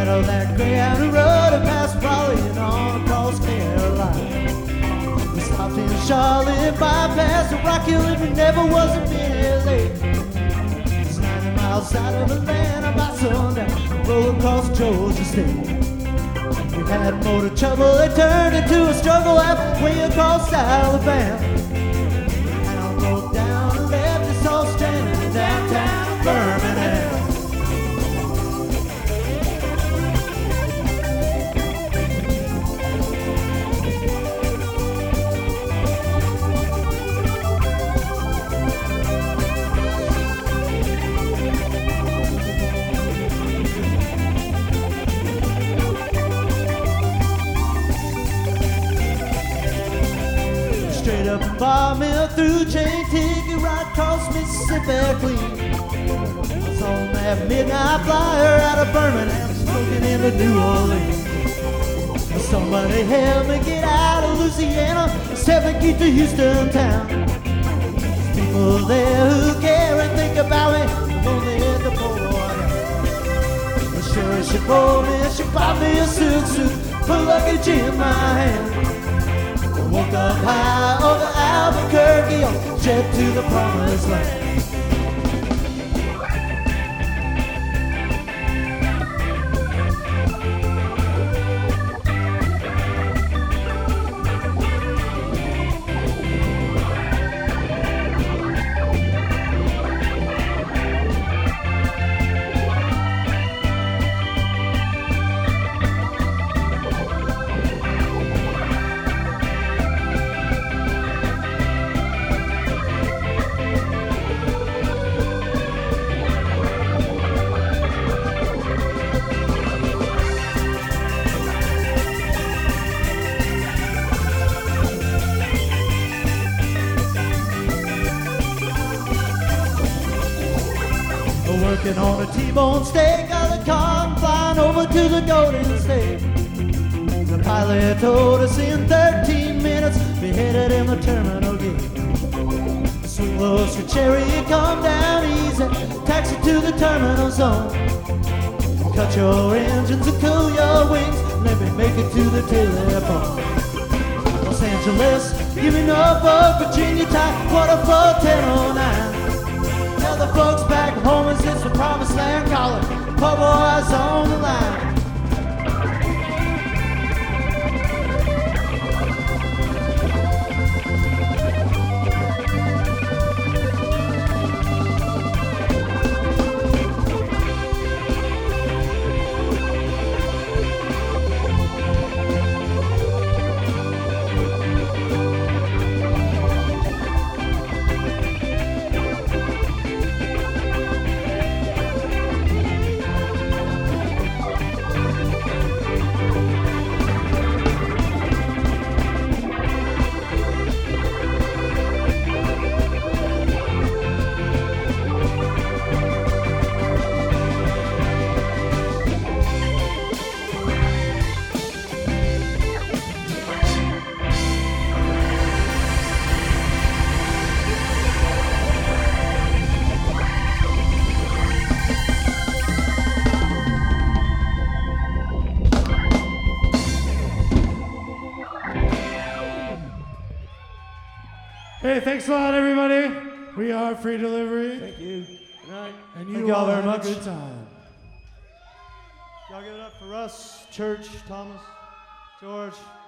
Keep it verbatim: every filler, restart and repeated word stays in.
of that Greyhound who rode it past Raleigh and on across Carolina. We stopped in Charlotte, bypassed the Rock Hill, and we never was a minute late. It's ninety miles out of Atlanta by sundown, roll across Georgia State. We had motor trouble, it turned into a struggle halfway across Alabama. And I broke down and left us all stranded in downtown Birmingham. Straight up bar mill through chain ticket right across Mississippi clean. I was on that midnight flyer out of Birmingham, smoking into New Orleans. Somebody help me get out of Louisiana, help me get to Houston town. There's people there who care and think about me, only at the poor boy. The sure she bought me, she bought me a silk suit, put luggage in my hand. Woke up high over Albuquerque on jet to the promised land. Working on a T-bone steak out of the car and flying over to the Golden State. The pilot told us in thirteen minutes be headed in the terminal gate. Swing low, sweet cherry, come down easy, taxi to the terminal zone. Cut your engines and cool your wings, let me make it to the telephone. Los Angeles, give me Norfolk, Virginia time, quarter for ten oh nine. Tell the folks back home as it's the promised land calling, poor boys on the line. Hey, thanks a lot, everybody. We are Free Delivery. Thank you. Good night. And you Thank y'all all very have much. a good time. Y'all give it up for Russ, Church, Thomas, George.